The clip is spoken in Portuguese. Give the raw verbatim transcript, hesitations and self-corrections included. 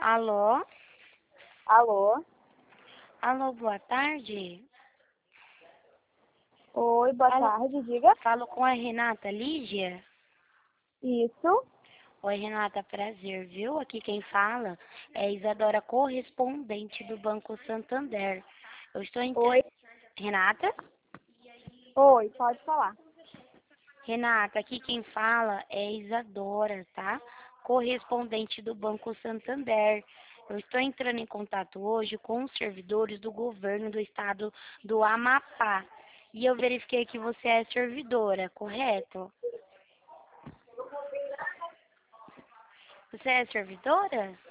Alô? Alô? Alô, boa tarde. Oi, boa Alô, tarde, diga. falo com a Renata Lígia. Isso. Oi, Renata, prazer, viu? Aqui quem fala é Isadora, correspondente do Banco Santander. Eu estou Oi. entrando... Renata? Oi, pode falar. Renata, aqui quem fala é Isadora, tá? Correspondente do Banco Santander. Eu estou entrando em contato hoje com os servidores do governo do estado do Amapá. E eu verifiquei que você é servidora, correto? Você é servidora?